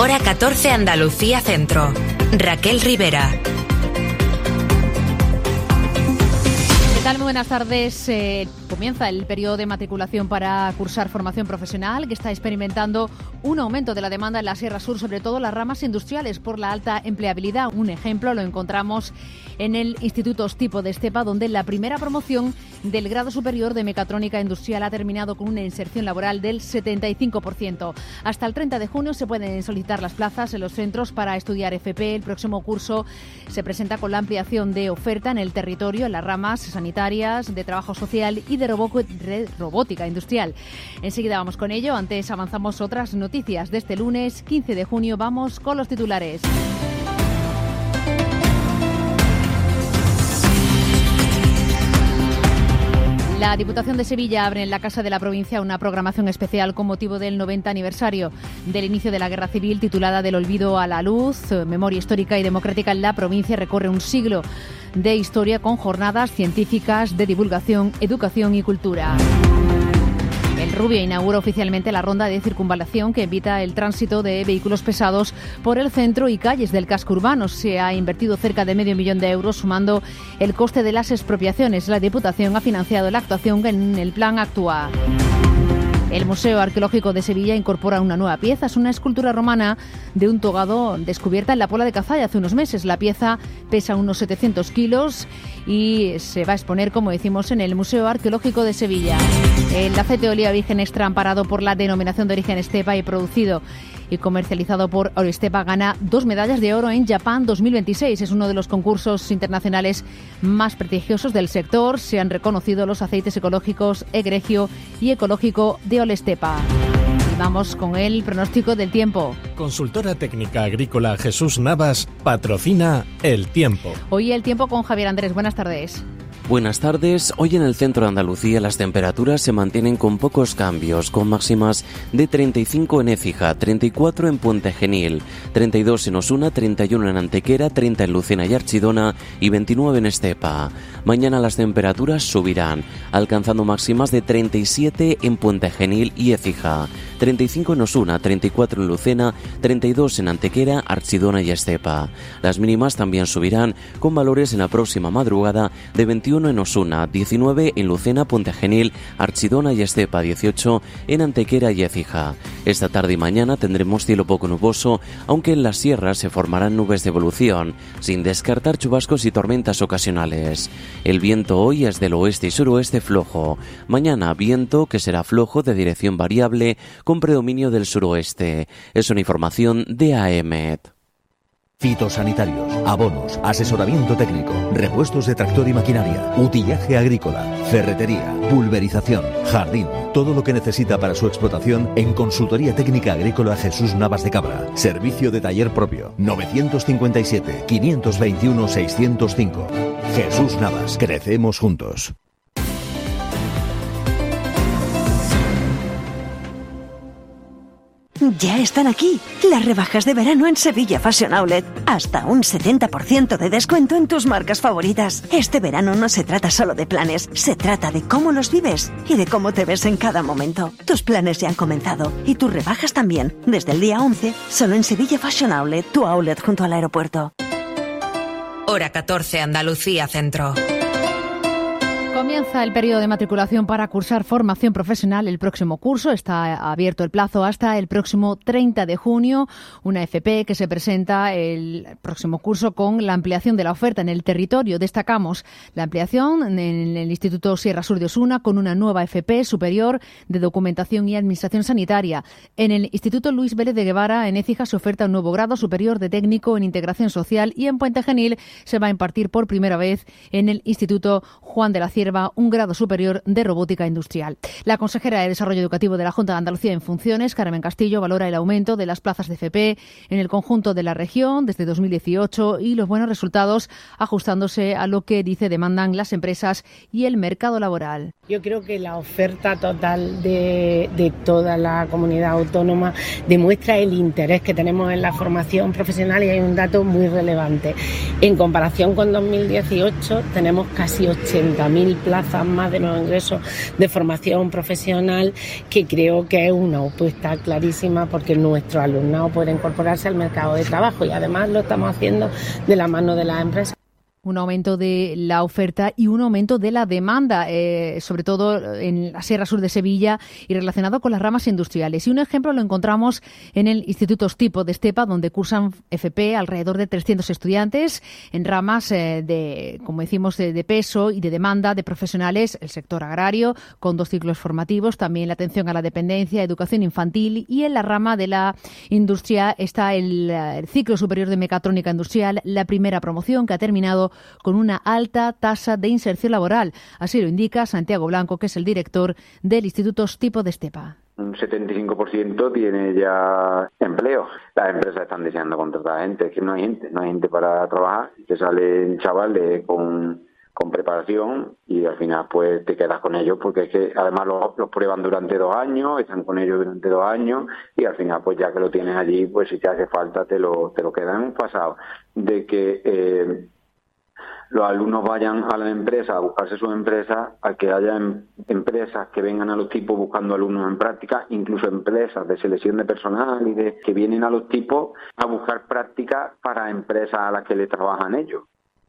Hora 14 Andalucía Centro. Raquel Rivera. ¿Qué tal? Muy buenas tardes. Comienza el periodo de matriculación para cursar formación profesional, que está experimentando un aumento de la demanda en la Sierra Sur, sobre todo las ramas industriales, por la alta empleabilidad. Un ejemplo lo encontramos en el Instituto Ostipo de Estepa, donde la primera promoción del grado superior de mecatrónica industrial ha terminado con una inserción laboral del 75%. Hasta el 30 de junio se pueden solicitar las plazas en los centros para estudiar FP. El próximo curso se presenta con la ampliación de oferta en el territorio, en las ramas sanitarias, de trabajo social y de robótica industrial. Enseguida vamos con ello. Antes avanzamos otras noticias de este lunes 15 de junio. Vamos con los titulares. La Diputación de Sevilla abre en la Casa de la Provincia una programación especial con motivo del 90 aniversario del inicio de la Guerra Civil, titulada Del olvido a la luz, memoria histórica y democrática en la provincia. Recorre un siglo de historia con jornadas científicas de divulgación, educación y cultura. El Rubio inaugura oficialmente la ronda de circunvalación que evita el tránsito de vehículos pesados por el centro y calles del casco urbano. Se ha invertido cerca de €500.000, sumando el coste de las expropiaciones. La Diputación ha financiado la actuación en el plan Actúa. El Museo Arqueológico de Sevilla incorpora una nueva pieza. Es una escultura romana de un togado descubierta en la Puebla de Cazalla hace unos meses. La pieza pesa unos 700 kilos y se va a exponer, como decimos, en el Museo Arqueológico de Sevilla. El aceite de oliva virgen extra, amparado por la denominación de origen Estepa y producido y comercializado por Orestepa, gana 2 medallas de oro en Japan 2026. Es uno de los concursos internacionales más prestigiosos del sector. Se han reconocido los aceites ecológicos Egregio y ecológico de Orestepa. Y vamos con el pronóstico del tiempo. Consultora técnica agrícola Jesús Navas patrocina el tiempo. Hoy el tiempo con Javier Andrés. Buenas tardes. Buenas tardes. Hoy en el centro de Andalucía las temperaturas se mantienen con pocos cambios, con máximas de 35 en Écija, 34 en Puente Genil, 32 en Osuna, 31 en Antequera, 30 en Lucena y Archidona y 29 en Estepa. Mañana las temperaturas subirán, alcanzando máximas de 37 en Puente Genil y Écija, 35 en Osuna, 34 en Lucena, 32 en Antequera, Archidona y Estepa. Las mínimas también subirán, con valores en la próxima madrugada de 21 en Osuna, 19 en Lucena, Puente Genil, Archidona y Estepa, 18 en Antequera y Écija. Esta tarde y mañana tendremos cielo poco nuboso, aunque en las sierras se formarán nubes de evolución, sin descartar chubascos y tormentas ocasionales. El viento hoy es del oeste y suroeste flojo. Mañana viento que será flojo de dirección variable con predominio del suroeste. Es una información de AEMET. Fitosanitarios, abonos, asesoramiento técnico, repuestos de tractor y maquinaria, utillaje agrícola, ferretería, pulverización, jardín, todo lo que necesita para su explotación en Consultoría Técnica Agrícola Jesús Navas de Cabra. Servicio de taller propio, 957-521-605. Jesús Navas, crecemos juntos. Ya están aquí las rebajas de verano en Sevilla Fashion Outlet. Hasta un 70% de descuento en tus marcas favoritas. Este verano no se trata solo de planes, se trata de cómo los vives y de cómo te ves en cada momento. Tus planes ya han comenzado y tus rebajas también. Desde el día 11, solo en Sevilla Fashion Outlet, tu outlet junto al aeropuerto. Hora 14 Andalucía Centro. Comienza el periodo de matriculación para cursar formación profesional. El próximo curso está abierto el plazo hasta el próximo 30 de junio. Una FP que se presenta el próximo curso con la ampliación de la oferta en el territorio. Destacamos la ampliación en el Instituto Sierra Sur de Osuna con una nueva FP superior de documentación y administración sanitaria. En el Instituto Luis Vélez de Guevara, en Écija, se oferta un nuevo grado superior de técnico en integración social, y en Puente Genil se va a impartir por primera vez en el Instituto Juan de la Cierva un grado superior de robótica industrial. La consejera de Desarrollo Educativo de la Junta de Andalucía en funciones, Carmen Castillo, valora el aumento de las plazas de FP en el conjunto de la región desde 2018 y los buenos resultados, ajustándose a lo que, dice, demandan las empresas y el mercado laboral. Yo creo que la oferta total de toda la comunidad autónoma demuestra el interés que tenemos en la formación profesional, y hay un dato muy relevante. En comparación con 2018 tenemos casi 80.000 plazas más de nuevos ingresos de formación profesional, que creo que es una apuesta clarísima porque nuestro alumnado puede incorporarse al mercado de trabajo, y además lo estamos haciendo de la mano de las empresas. Un aumento de la oferta y un aumento de la demanda, sobre todo en la Sierra Sur de Sevilla y relacionado con las ramas industriales. Y un ejemplo lo encontramos en el Instituto Stipo de Estepa, donde cursan FP alrededor de 300 estudiantes en ramas como decimos, de peso y de demanda de profesionales, el sector agrario, con 2 ciclos formativos, también la atención a la dependencia, educación infantil, y en la rama de la industria está el ciclo superior de mecatrónica industrial, la primera promoción, que ha terminado con una alta tasa de inserción laboral. Así lo indica Santiago Blanco, que es el director del Instituto Stipo de Estepa. Un 75% tiene ya empleo. Las empresas están deseando contratar gente, es que no hay gente para trabajar. Te salen chavales con preparación y al final pues te quedas con ellos, porque es que además los prueban durante 2 años, están con ellos durante 2 años, y al final pues ya que lo tienes allí, pues si te hace falta te lo quedan pasado. De que los alumnos vayan a la empresa a buscarse su empresa, a que haya empresas que vengan a los tipos buscando alumnos en práctica, incluso empresas de selección de personal y que vienen a los tipos a buscar práctica para empresas a las que le trabajan ellos.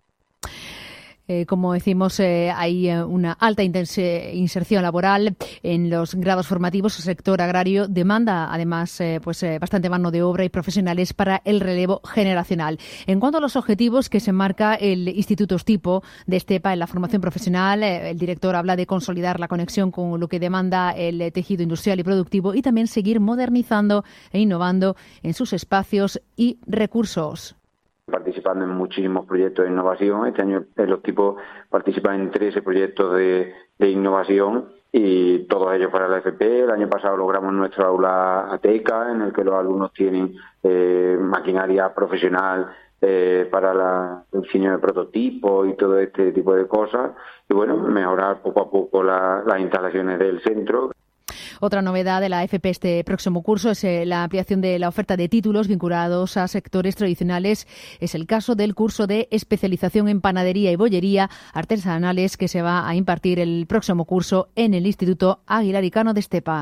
Como decimos, hay una alta inserción laboral en los grados formativos. El sector agrario demanda, además, bastante mano de obra y profesionales para el relevo generacional. En cuanto a los objetivos que se marca el Instituto Stipo de Estepa en la formación profesional, el director habla de consolidar la conexión con lo que demanda el tejido industrial y productivo, y también seguir modernizando e innovando en sus espacios y recursos. Participando en muchísimos proyectos de innovación. Este año los tipos participan en 13 proyectos de innovación, y todos ellos para la FP. El año pasado logramos nuestra aula ATECA, en el que los alumnos tienen maquinaria profesional para el diseño de prototipos y todo este tipo de cosas. Y bueno, mejorar poco a poco las instalaciones del centro. Otra novedad de la FP este próximo curso es la ampliación de la oferta de títulos vinculados a sectores tradicionales. Es el caso del curso de especialización en panadería y bollería artesanales, que se va a impartir el próximo curso en el Instituto Aguilar y Cano de Estepa.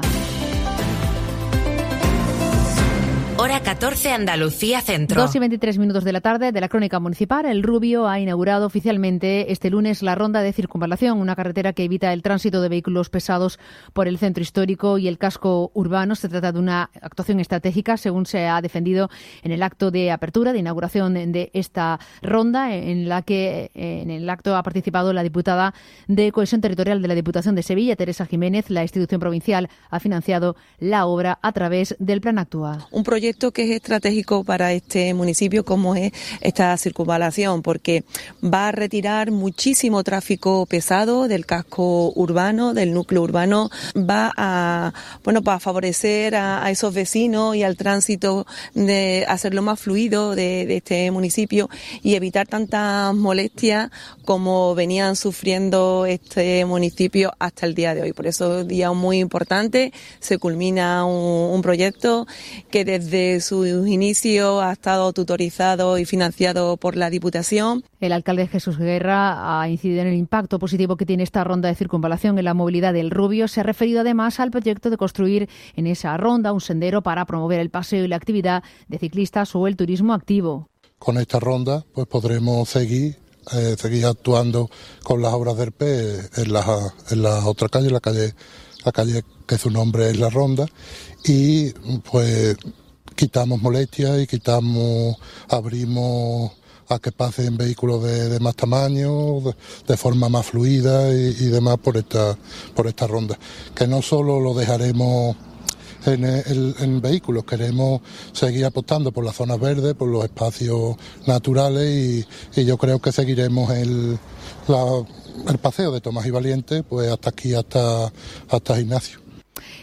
Hora 14, Andalucía Centro. 2:23 de la tarde de la Crónica Municipal. El Rubio ha inaugurado oficialmente este lunes la ronda de circunvalación, una carretera que evita el tránsito de vehículos pesados por el centro histórico y el casco urbano. Se trata de una actuación estratégica, según se ha defendido en el acto de apertura, de inauguración de esta ronda, en la que en el acto ha participado la diputada de Cohesión Territorial de la Diputación de Sevilla, Teresa Jiménez. La institución provincial ha financiado la obra a través del Plan Actúa. Un proyecto que es estratégico para este municipio, como es esta circunvalación, porque va a retirar muchísimo tráfico pesado del casco urbano, del núcleo urbano, va a favorecer a esos vecinos y al tránsito, de hacerlo más fluido de este municipio y evitar tantas molestias como venían sufriendo este municipio hasta el día de hoy. Por eso es un día muy importante. Se culmina un proyecto que desde su inicio ha estado tutorizado y financiado por la Diputación. El alcalde Jesús Guerra ha incidido en el impacto positivo que tiene esta ronda de circunvalación en la movilidad del Rubio. Se ha referido además al proyecto de construir en esa ronda un sendero para promover el paseo y la actividad de ciclistas o el turismo activo. Con esta ronda pues podremos seguir actuando con las obras del PE en la otra calle, la calle que su nombre es La Ronda, y pues quitamos molestias y abrimos a que pasen vehículos de más tamaño, de forma más fluida y demás por esta ronda. Que no solo lo dejaremos en vehículos, queremos seguir apostando por las zonas verdes, por los espacios naturales, y yo creo que seguiremos el paseo de Tomás y Valiente pues hasta aquí, hasta Ignacio.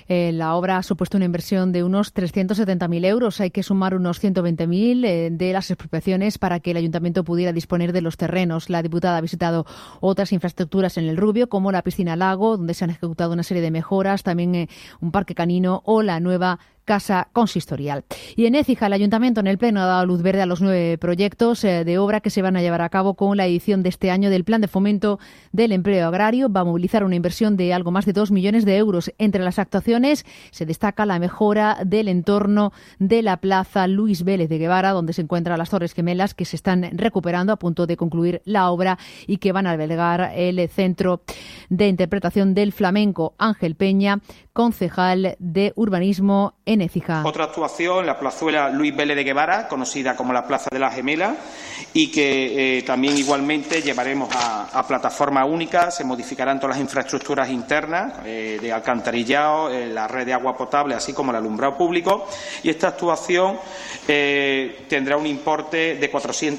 La obra ha supuesto una inversión de unos 370.000 euros. Hay que sumar unos 120.000 de las expropiaciones para que el ayuntamiento pudiera disponer de los terrenos. La diputada ha visitado otras infraestructuras en el Rubio, como la piscina lago, donde se han ejecutado una serie de mejoras, también un parque canino o la nueva casa consistorial. Y en Écija, el Ayuntamiento en el Pleno ha dado luz verde a los 9 proyectos de obra que se van a llevar a cabo con la edición de este año del Plan de Fomento del Empleo Agrario. Va a movilizar una inversión de algo más de 2 millones de euros. Entre las actuaciones se destaca la mejora del entorno de la Plaza Luis Vélez de Guevara, donde se encuentran las Torres Gemelas, que se están recuperando a punto de concluir la obra y que van a albergar el Centro de Interpretación del Flamenco. Ángel Peña, concejal de Urbanismo en Écija. Otra actuación, la plazuela Luis Vélez de Guevara, conocida como la Plaza de la Gemela, y que también igualmente llevaremos a plataforma única. Se modificarán todas las infraestructuras internas de alcantarillado, la red de agua potable, así como el alumbrado público. Y esta actuación tendrá un importe de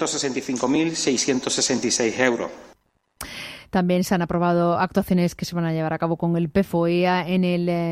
465.666 euros. También se han aprobado actuaciones que se van a llevar a cabo con el PFOEA en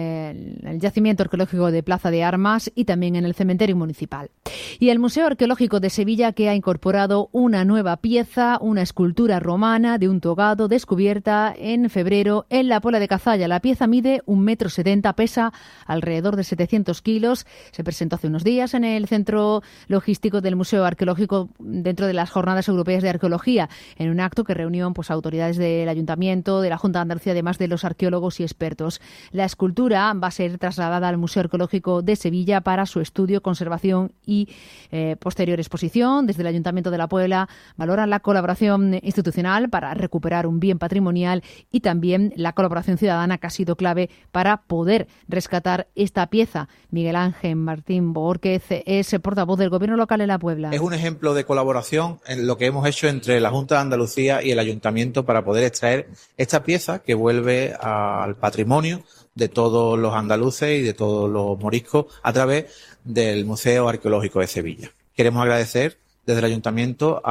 el yacimiento arqueológico de Plaza de Armas y también en el cementerio municipal. Y el Museo Arqueológico de Sevilla, que ha incorporado una nueva pieza, una escultura romana de un togado descubierta en febrero en la Pola de Cazalla. La pieza mide 1,70 m, pesa alrededor de 700 kilos. Se presentó hace unos días en el centro logístico del Museo Arqueológico dentro de las Jornadas Europeas de Arqueología, en un acto que reunió autoridades del Ayuntamiento, de la Junta de Andalucía, además de los arqueólogos y expertos. La escultura va a ser trasladada al Museo Arqueológico de Sevilla para su estudio, conservación y posterior exposición. Desde el Ayuntamiento de La Puebla valoran la colaboración institucional para recuperar un bien patrimonial y también la colaboración ciudadana, que ha sido clave para poder rescatar esta pieza. Miguel Ángel Martín Borquez es portavoz del Gobierno local en La Puebla. Es un ejemplo de colaboración en lo que hemos hecho entre la Junta de Andalucía y el Ayuntamiento para poder extraer esta pieza que vuelve al patrimonio de todos los andaluces y de todos los moriscos a través del Museo Arqueológico de Sevilla. Queremos agradecer desde el Ayuntamiento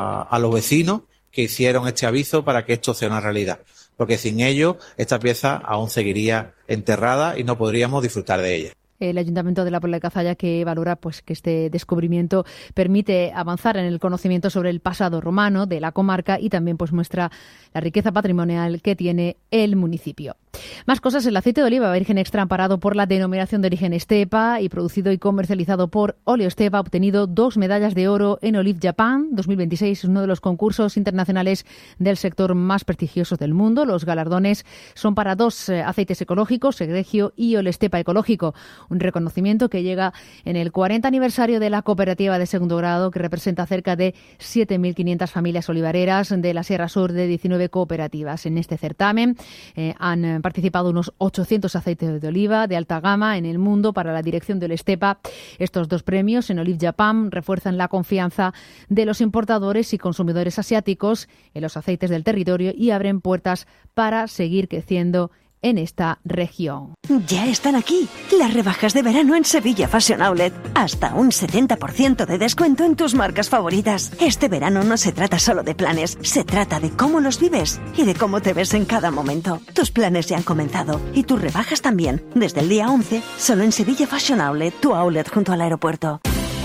a los vecinos que hicieron este aviso para que esto sea una realidad, porque sin ellos esta pieza aún seguiría enterrada y no podríamos disfrutar de ella. El Ayuntamiento de La Puebla de Cazalla, que valora que este descubrimiento permite avanzar en el conocimiento sobre el pasado romano de la comarca y también muestra la riqueza patrimonial que tiene el municipio. Más cosas. El aceite de oliva virgen extra, amparado por la denominación de origen Estepa y producido y comercializado por Oleo Estepa, ha obtenido 2 medallas de oro en Olive Japan 2026, uno de los concursos internacionales del sector más prestigiosos del mundo. Los galardones son para 2 aceites ecológicos, Egregio y Oleo Estepa Ecológico, un reconocimiento que llega en el 40 aniversario de la cooperativa de segundo grado, que representa cerca de 7.500 familias olivareras de la Sierra Sur de 19 cooperativas. En este certamen han participado unos 800 aceites de oliva de alta gama en el mundo para la dirección de Oleo Estepa. Estos 2 premios en Olive Japan refuerzan la confianza de los importadores y consumidores asiáticos en los aceites del territorio y abren puertas para seguir creciendo en esta región. Ya están aquí las rebajas de verano en Sevilla Fashion Outlet. Hasta un 70% de descuento en tus marcas favoritas. Este verano no se trata solo de planes, se trata de cómo los vives y de cómo te ves en cada momento. Tus planes ya han comenzado y tus rebajas también. Desde el día 11, solo en Sevilla Fashion Outlet, tu outlet junto al aeropuerto.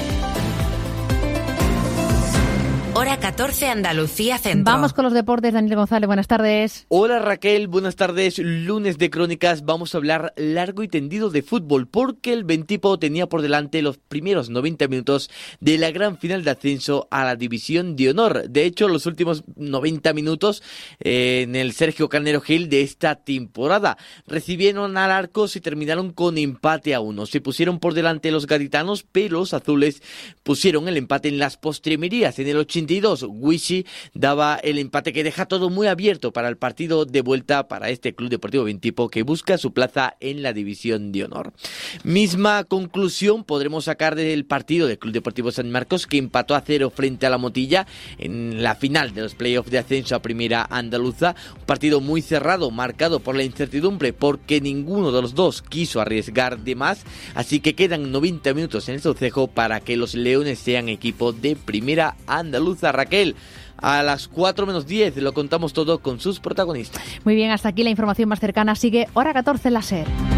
Hora 14, Andalucía Centro. Vamos con los deportes. Daniel González, buenas tardes. Hola Raquel, buenas tardes. Lunes de Crónicas, vamos a hablar largo y tendido de fútbol, porque el Bentipo tenía por delante los primeros 90 minutos de la gran final de ascenso a la División de Honor. De hecho, los últimos 90 minutos en el Sergio Carnero Gil de esta temporada. Recibieron al Arcos y terminaron con empate a 1. Se pusieron por delante los gaditanos, pero los azules pusieron el empate en las postrimerías. En el 82, Wishy daba el empate que deja todo muy abierto para el partido de vuelta para este Club Deportivo Bentipo, que busca su plaza en la División de Honor. Misma conclusión podremos sacar del partido del Club Deportivo San Marcos, que empató a 0 frente a la Motilla en la final de los playoffs de ascenso a Primera Andaluza. Un partido muy cerrado, marcado por la incertidumbre, porque ninguno de los dos quiso arriesgar de más, así que quedan 90 minutos en el Saucejo para que los Leones sean equipo de Primera Andaluza. Raquel, a las 4 menos 10 lo contamos todo con sus protagonistas. Muy bien, hasta aquí la información más cercana. Sigue Hora 14 en la SER.